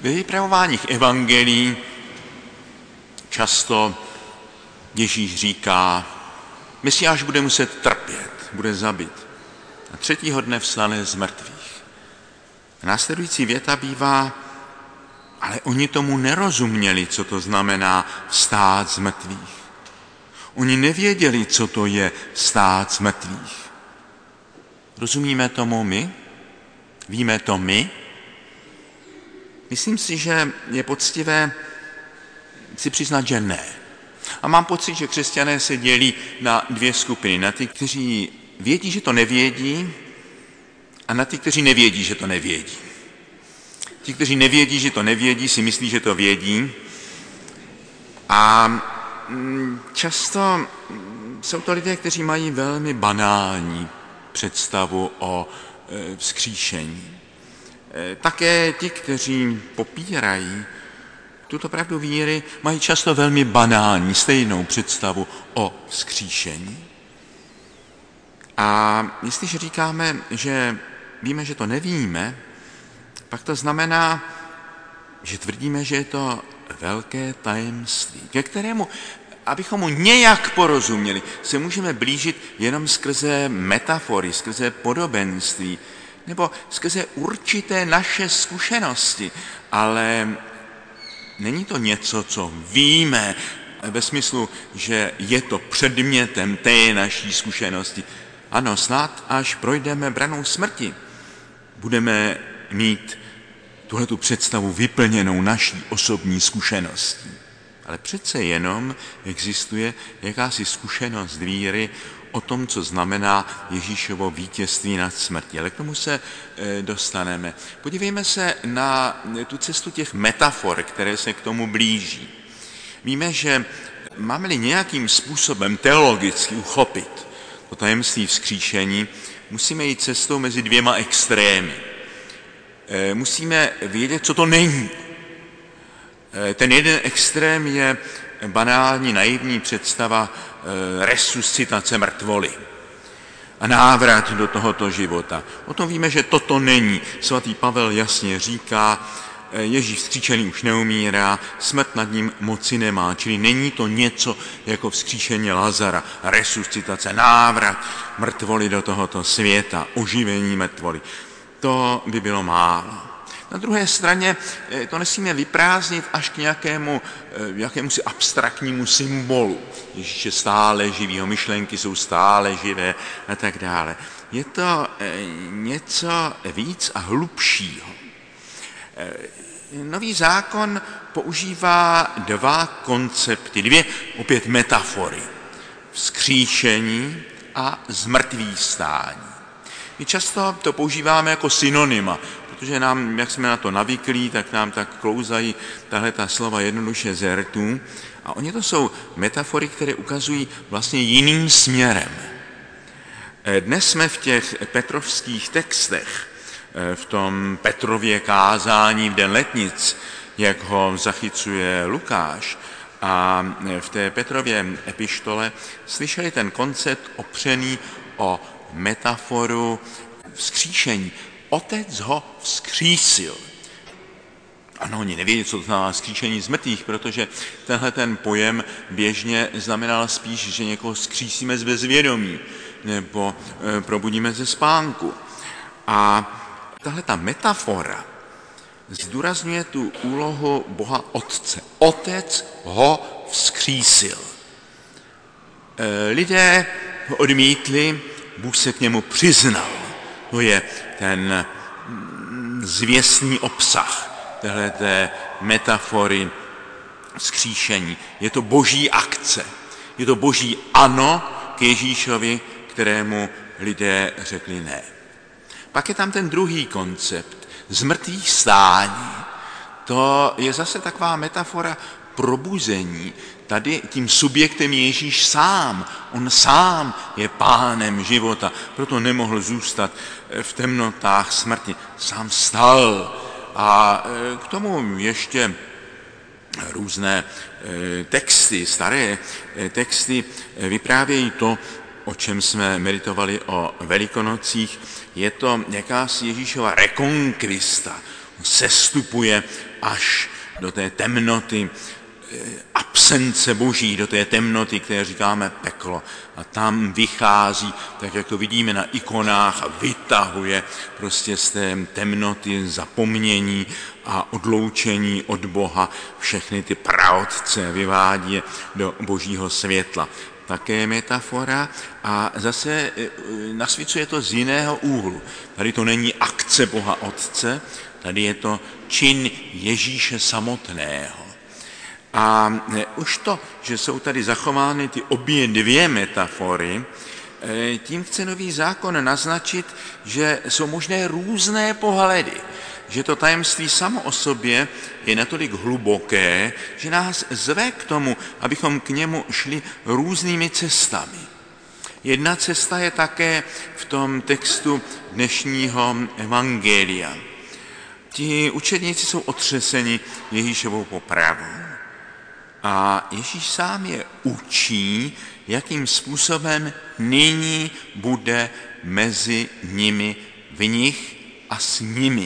Ve vypravováních evangelií často Ježíš říká, Mesiáš bude muset trpět, bude zabit. A třetího dne vstane z mrtvých. A následující věta bývá, ale oni tomu nerozuměli, co to znamená vstát z mrtvých. Oni nevěděli, co to je vstát z mrtvých. Rozumíme tomu my? Víme to my? Myslím si, že je poctivé si přiznat, že ne. A mám pocit, že křesťané se dělí na dvě skupiny. Na ty, kteří vědí, že to nevědí, a na ty, kteří nevědí, že to nevědí. Ti, kteří nevědí, že to nevědí, si myslí, že to vědí. A často jsou to lidé, kteří mají velmi banální představu o vzkříšení. Také ti, kteří popírají tuto pravdu víry, mají často velmi banální, stejnou představu o vzkříšení. A jestliže říkáme, že víme, že to nevíme, pak to znamená, že tvrdíme, že je to velké tajemství, ke kterému, abychom mu nějak porozuměli, se můžeme blížit jenom skrze metafory, skrze podobenství, nebo skrze určité naše zkušenosti, ale není to něco, co víme ve smyslu, že je to předmětem té naší zkušenosti. Ano, snad až projdeme branou smrti, budeme mít tuhletu představu vyplněnou naší osobní zkušeností. Ale přece jenom existuje jakási zkušenost víry o tom, co znamená Ježíšovo vítězství nad smrtí. Ale k tomu se dostaneme. Podívejme se na tu cestu těch metafor, které se k tomu blíží. Víme, že máme-li nějakým způsobem teologicky uchopit to tajemství vzkříšení, musíme jít cestou mezi dvěma extrémy. Musíme vědět, co to není. Ten jeden extrém je banální, naivní představa resuscitace mrtvoly a návrat do tohoto života. O tom víme, že toto není. Svatý Pavel jasně říká, Ježíš vzkříšený už neumírá, smrt nad ním moci nemá, čili není to něco jako vzkříšení Lazara, resuscitace, návrat mrtvoly do tohoto světa, oživení mrtvoly. To by bylo málo. Na druhé straně to nesmíme vyprázdnit až k jakémusi abstraktnímu symbolu. Ježíš je stále živý, jeho myšlenky jsou stále živé a tak dále. Je to něco víc a hlubšího. Nový zákon používá dva koncepty, dvě opět metafory. Vzkříšení a zmrtvýchvstání. My často to používáme jako synonyma, protože nám, jak jsme na to navyklí, tak nám tak klouzají tahleta slova jednoduše z rtů. A oni to jsou metafory, které ukazují vlastně jiným směrem. Dnes jsme v těch petrovských textech, v tom Petrově kázání v den letnic, jak ho zachycuje Lukáš, a v té Petrově epištole slyšeli ten koncept opřený o metaforu vzkříšení. Otec ho vzkřísil. Ano, oni nevědí, co to znamená vzkříšení z mrtvých, protože tenhle ten pojem běžně znamenal spíš, že někoho vzkřísíme z bezvědomí nebo probudíme ze spánku. A tahle ta metafora zdůrazňuje tu úlohu Boha Otce. Otec ho vzkřísil. Lidé ho odmítli, Bůh se k němu přiznal. To je ten zvěstný obsah téhleté metafory vzkříšení. Je to boží akce. Je to boží ano k Ježíšovi, kterému lidé řekli ne. Pak je tam ten druhý koncept, zmrtvýchvstání. To je zase taková metafora probuzení. Tady tím subjektem je Ježíš sám. On sám je pánem života, proto nemohl zůstat v temnotách smrti. Sám vstal. A k tomu ještě různé texty, staré texty vyprávějí to, o čem jsme meditovali o Velikonocích. Je to jakási Ježíšova rekonkvista. sestupuje až do té temnoty absence boží, do té temnoty, které říkáme peklo. A tam vychází, tak jak to vidíme na ikonách, a vytahuje prostě z té temnoty zapomnění a odloučení od Boha všechny ty praotce, vyvádí je do božího světla. Také metafora a zase nasvěcuje to z jiného úhlu. Tady to není akce Boha Otce, tady je to čin Ježíše samotného. A už to, že jsou tady zachovány ty obě dvě metafory, tím chce Nový zákon naznačit, že jsou možné různé pohledy, že to tajemství samo o sobě je natolik hluboké, že nás zve k tomu, abychom k němu šli různými cestami. Jedna cesta je také v tom textu dnešního evangelia. Ti učedníci jsou otřeseni Ježíšovou popravou. A Ježíš sám je učí, jakým způsobem nyní bude mezi nimi, v nich a s nimi.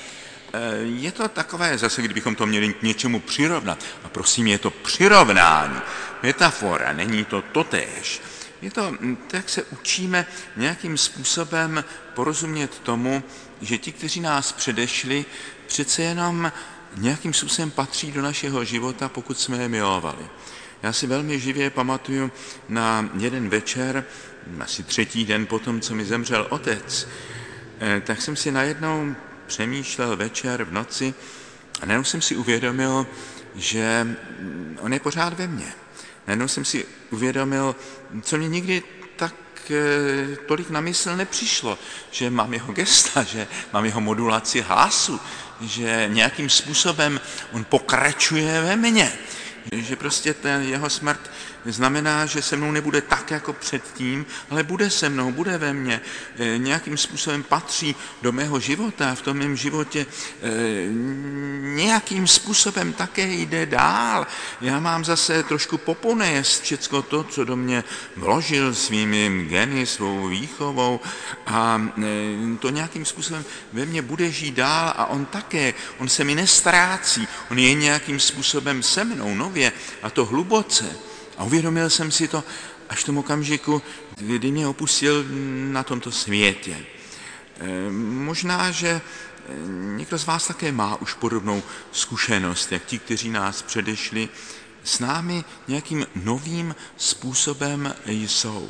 Je to takové, zase kdybychom to měli k něčemu přirovnat, a prosím, je to přirovnání, metafora, není to totéž. Je to, tak se učíme nějakým způsobem porozumět tomu, že ti, kteří nás předešli, přece jenom nějakým způsobem patří do našeho života, pokud jsme je milovali. Já si velmi živě pamatuju na jeden večer, asi 3. den potom, co mi zemřel otec, tak jsem si najednou přemýšlel večer v noci a najednou jsem si uvědomil, že on je pořád ve mně. Najednou jsem si uvědomil, co mě nikdy tak tolik na mysl nepřišlo, že mám jeho gesta, že mám jeho modulaci hlasu, že nějakým způsobem on pokračuje ve mně, že prostě ten jeho smrt znamená, že se mnou nebude tak jako předtím, ale bude se mnou, bude ve mně, nějakým způsobem patří do mého života, v tom mém životě nějakým způsobem také jde dál. Já mám zase trošku poponést všecko to, co do mě vložil svými geny, svou výchovou a to nějakým způsobem ve mně bude žít dál a on také, on se mi nestrácí, on je nějakým způsobem se mnou nově a to hluboce. A uvědomil jsem si to až v tom okamžiku, kdy mě opustil na tomto světě. Možná, že někdo z vás také má už podobnou zkušenost, jak ti, kteří nás předešli, s námi nějakým novým způsobem jsou.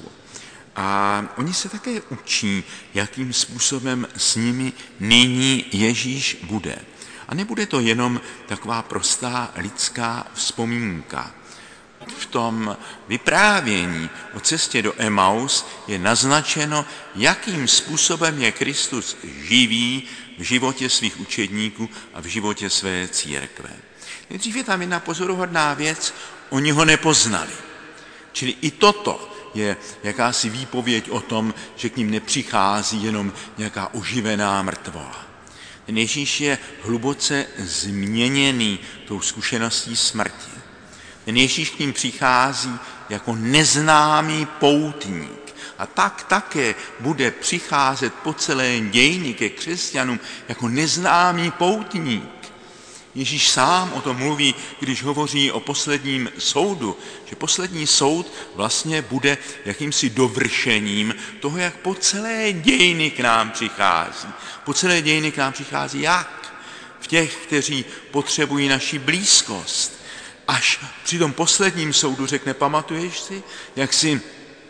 A oni se také učí, jakým způsobem s nimi nyní Ježíš bude. A nebude to jenom taková prostá lidská vzpomínka. V tom vyprávění o cestě do Emaus je naznačeno, jakým způsobem je Kristus živý v životě svých učedníků a v životě své církve. Nejdřív je tam jedna pozoruhodná věc, oni ho nepoznali. Čili i toto je jakási výpověď o tom, že k ním nepřichází jenom nějaká oživená mrtvola. Ten Ježíš je hluboce změněný tou zkušeností smrti. Ten Ježíš k ním přichází jako neznámý poutník a tak také bude přicházet po celé dějiny ke křesťanům jako neznámý poutník. Ježíš sám o tom mluví, když hovoří o posledním soudu, že poslední soud vlastně bude jakýmsi dovršením toho, jak po celé dějiny k nám přichází. Po celé dějiny k nám přichází jak? V těch, kteří potřebují naši blízkost. Až při tom posledním soudu řekne, pamatuješ si, jak jsi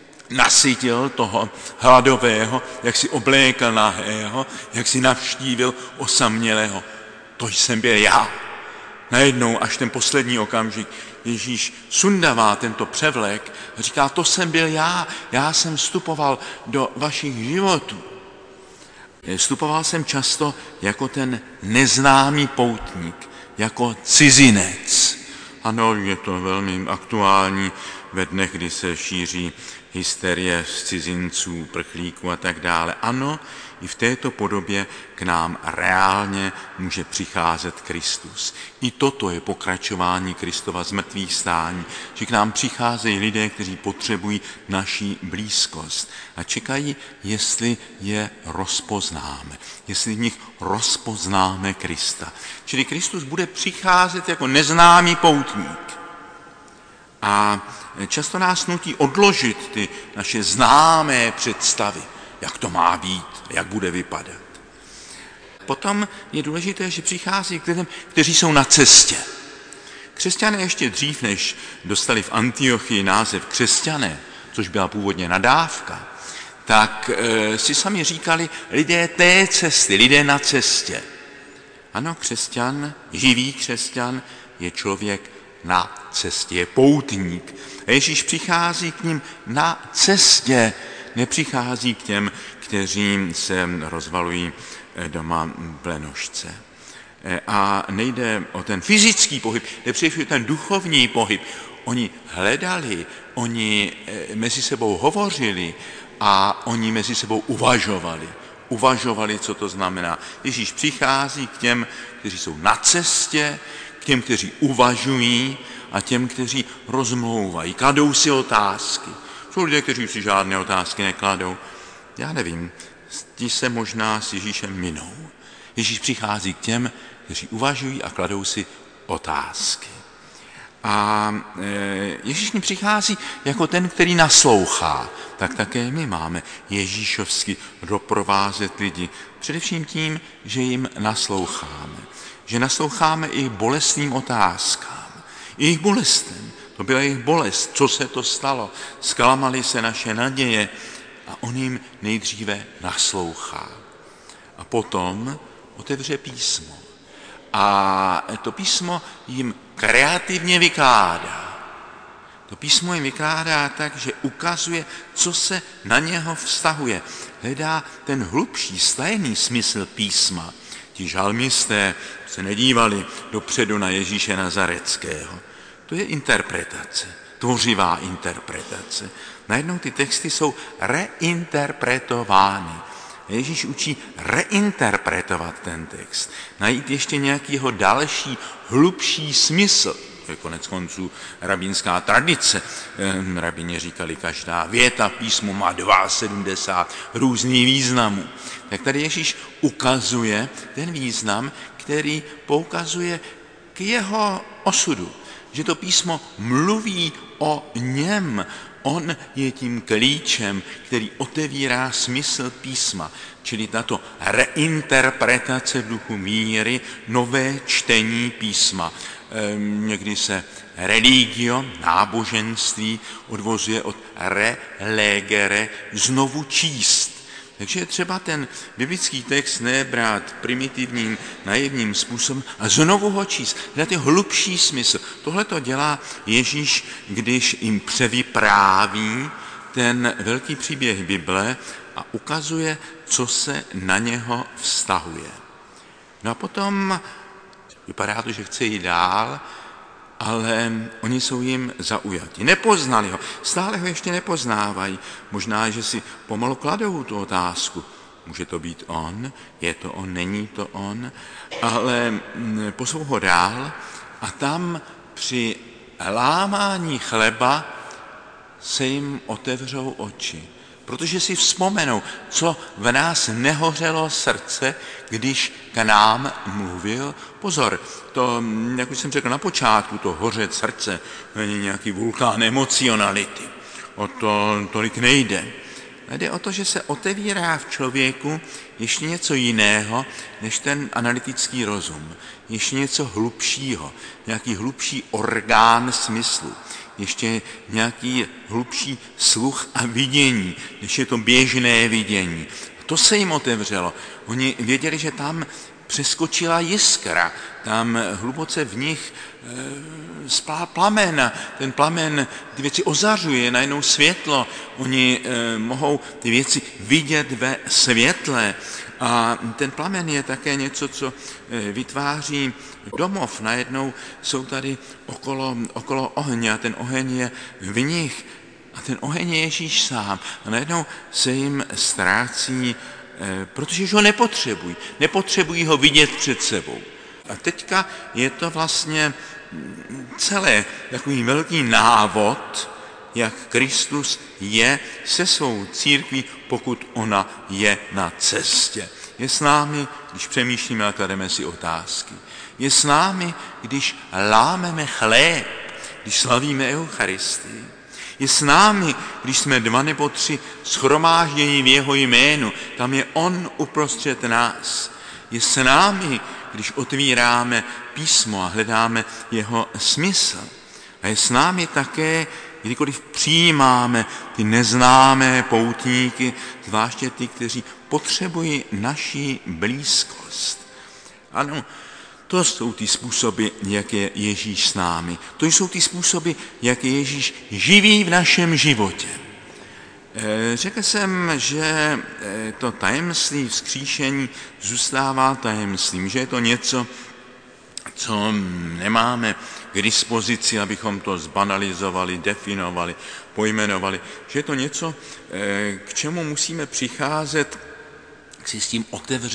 nasytil toho hladového, jak jsi oblékal nahého, jak jsi navštívil osamělého. To jsem byl já. Najednou až ten poslední okamžik Ježíš sundává tento převlek a říká, to jsem byl já jsem vstupoval do vašich životů. Vstupoval jsem často jako ten neznámý poutník, jako cizinec. Ano, je to velmi aktuální ve dnech, kdy se šíří hysterie z cizinců, prchlíků a tak dále. Ano, i v této podobě k nám reálně může přicházet Kristus. I toto je pokračování Kristova zmrtvých stání, že k nám přicházejí lidé, kteří potřebují naši blízkost a čekají, jestli je rozpoznáme, jestli v nich rozpoznáme Krista. Čili Kristus bude přicházet jako neznámý poutník. A často nás nutí odložit ty naše známé představy, jak to má být, jak bude vypadat. Potom je důležité, že přichází k lidem, kteří jsou na cestě. Křesťané ještě dřív, než dostali v Antiochii název křesťané, což byla původně nadávka, tak si sami říkali lidé té cesty, lidé na cestě. Ano, křesťan, živý křesťan je člověk na cestě, je poutník. A Ježíš přichází k ním na cestě, nepřichází k těm, kteří se rozvalují doma v lenošce. A nejde o ten fyzický pohyb, jde především ten duchovní pohyb. Oni hledali, oni mezi sebou hovořili a oni mezi sebou uvažovali. Uvažovali, co to znamená. Ježíš přichází k těm, kteří jsou na cestě, k těm, kteří uvažují a těm, kteří rozmlouvají, kladou si otázky. Jsou lidé, kteří si žádné otázky nekladou. Já nevím, ti se možná s Ježíšem minou. Ježíš přichází k těm, kteří uvažují a kladou si otázky. A Ježíš mi přichází jako ten, který naslouchá. Tak také my máme ježíšovsky doprovázet lidi. Především tím, že jim nasloucháme. Že nasloucháme i bolestným otázkám. I jejich bolestem. To byla jejich bolest. Co se to stalo? Zklamaly se naše naděje. A on jim nejdříve naslouchá. A potom otevře písmo. A to písmo jim kreativně vykládá. To písmo jim vykládá tak, že ukazuje, co se na něho vztahuje. Hledá ten hlubší, stajený smysl písma. Ti žalmisté se nedívali dopředu na Ježíše Nazareckého. To je interpretace, tvořivá interpretace. Najednou ty texty jsou reinterpretovány. Ježíš učí reinterpretovat ten text, najít ještě nějaký jeho další, hlubší smysl. To je konec konců rabínská tradice. Rabíni říkali, každá věta v písmu má 72 různých významů. Tak tady Ježíš ukazuje ten význam, který poukazuje k jeho osudu. Že to písmo mluví o něm. On je tím klíčem, který otevírá smysl písma, čili tato reinterpretace v duchu míry, nové čtení písma. Někdy se religio, náboženství, odvozuje od relegere, znovu číst. Takže je třeba ten biblický text nebrát primitivním, naivním způsobem a znovu ho číst. Hledat je hlubší smysl. Tohle to dělá Ježíš, když jim převypráví ten velký příběh Bible a ukazuje, co se na něho vztahuje. No a potom vypadá to, že chce jít dál, ale oni jsou jim zaujati. Nepoznali ho, stále ho ještě nepoznávají. Možná, že si pomalu kladou tu otázku. Může to být on? Je to on? Není to on? Ale poslou ho dál a tam při lámání chleba se jim otevřou oči. Protože si vzpomenou, co v nás nehořelo srdce, když k nám mluvil. Pozor, to, jak už jsem řekl na počátku, to hořet srdce není nějaký vulkán emocionality. O to tolik nejde. Jde o to, že se otevírá v člověku ještě něco jiného, než ten analytický rozum. Ještě něco hlubšího, nějaký hlubší orgán smyslu. Ještě nějaký hlubší sluch a vidění, než je to běžné vidění. To se jim otevřelo. Oni věděli, že tam přeskočila jiskra, tam hluboce v nich splá plamen a ten plamen ty věci ozařuje, najednou světlo. Oni mohou ty věci vidět ve světle. A ten plamen je také něco, co vytváří domov. Najednou jsou tady okolo ohně a ten oheň je v nich. A ten oheň je Ježíš sám. A najednou se jim ztrácí protože ho nepotřebují. Nepotřebují ho vidět před sebou. A teďka je to vlastně celé takový velký návod, jak Kristus je se svou církví, pokud ona je na cestě. Je s námi, když přemýšlíme a klademe si otázky. Je s námi, když lámeme chléb, když slavíme Eucharistii. Je s námi, když jsme 2 nebo 3 shromáždění v jeho jménu. Tam je on uprostřed nás. Je s námi, když otvíráme písmo a hledáme jeho smysl. A je s námi také, kdykoliv přijímáme ty neznámé poutníky, zvláště ty, kteří potřebují naši blízkost. Ano, to jsou ty způsoby, jak je Ježíš s námi. To jsou ty způsoby, jak je Ježíš živý v našem životě. Řekl jsem, že to tajemství vzkříšení zůstává tajemstvím, že je to něco, co nemáme k dispozici, abychom to zbanalizovali, definovali, pojmenovali, že je to něco, k čemu musíme přicházet s tím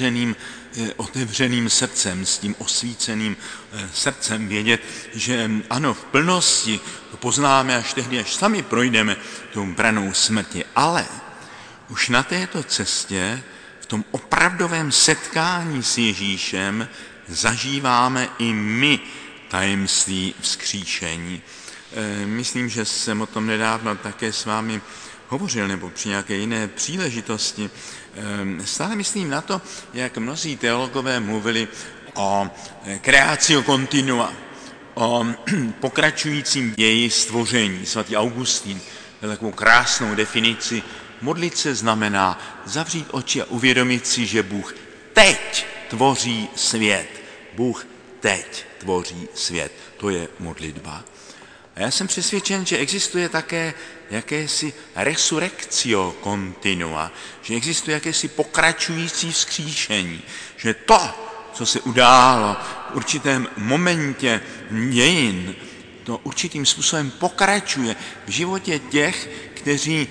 otevřeným srdcem, s tím osvíceným srdcem, vědět, že ano, v plnosti to poznáme až tehdy, až sami projdeme tou branou smrti. Ale už na této cestě, v tom opravdovém setkání s Ježíšem, zažíváme i my tajemství vzkříšení. Myslím, že jsem o tom nedávno také s vámi hovořil, nebo při nějaké jiné příležitosti. Stále myslím na to, jak mnozí teologové mluvili o creatio continua, o pokračujícím ději stvoření. Svatý Augustín měl takovou krásnou definici. Modlit se znamená zavřít oči a uvědomit si, že Bůh teď tvoří svět. Bůh teď tvoří svět. To je modlitba. A já jsem přesvědčen, že existuje také jakési resurrectio continua, že existuje jakési pokračující vzkříšení, že to, co se událo v určitém momentě dějin, to určitým způsobem pokračuje v životě těch, kteří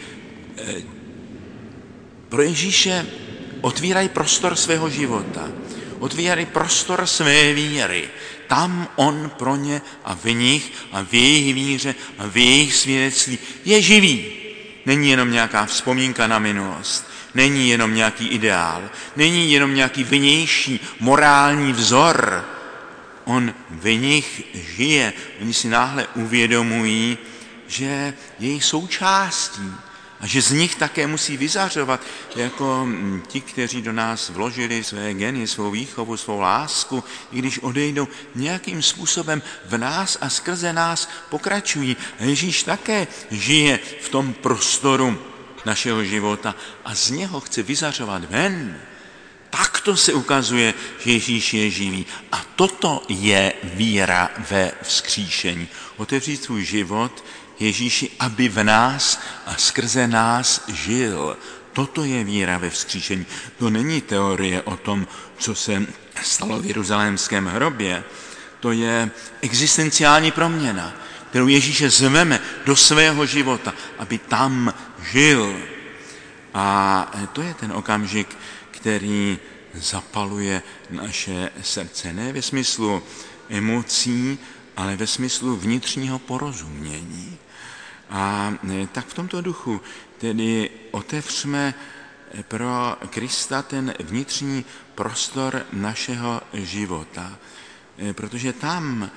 pro Ježíše otvírají prostor svého života, otvírají prostor své víry. Tam on pro ně a v nich a v jejich víře a v jejich svědectví je živý. Není jenom nějaká vzpomínka na minulost, není jenom nějaký ideál, není jenom nějaký vnější morální vzor. On v nich žije. Oni si náhle uvědomují, že je jejich součástí a že z nich také musí vyzařovat jako ti, kteří do nás vložili své geny, svou výchovu, svou lásku, i když odejdou, nějakým způsobem v nás a skrze nás pokračují. A Ježíš také žije v tom prostoru našeho života a z něho chce vyzařovat ven. Takto se ukazuje, že Ježíš je živý. A toto je víra ve vzkříšení. Otevřít svůj život Ježíši, aby v nás a skrze nás žil. Toto je víra ve vzkříšení. To není teorie o tom, co se stalo v jeruzalémském hrobě. To je existenciální proměna, kterou Ježíše zveme do svého života, aby tam žil. A to je ten okamžik, který zapaluje naše srdce. Ne ve smyslu emocí, ale ve smyslu vnitřního porozumění. A tak v tomto duchu tedy otevřme pro Krista ten vnitřní prostor našeho života. Protože tam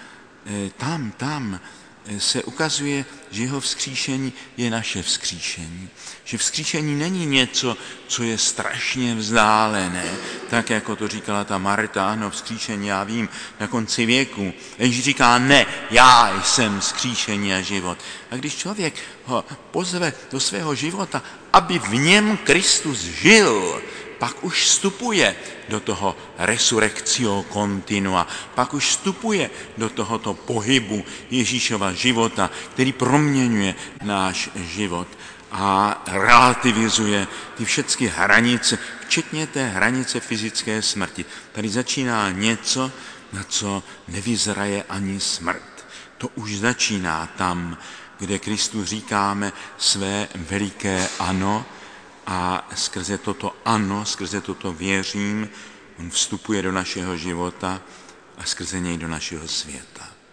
se ukazuje, že jeho vzkříšení je naše vzkříšení. Že vzkříšení není něco, co je strašně vzdálené, tak jako to říkala ta Marta, ano, vzkříšení, já vím, na konci věku. Ježíš říká, ne, já jsem vzkříšení a život. A když člověk ho pozve do svého života, aby v něm Kristus žil, pak už vstupuje do toho resurrectio continua, pak už vstupuje do tohoto pohybu Ježíšova života, který proměňuje náš život a relativizuje ty všechny hranice, včetně té hranice fyzické smrti. Tady začíná něco, na co nevyzraje ani smrt. To už začíná tam, kde Kristu říkáme své veliké ano a skrze toto ano, skrze toto věřím, on vstupuje do našeho života a skrze něj do našeho světa.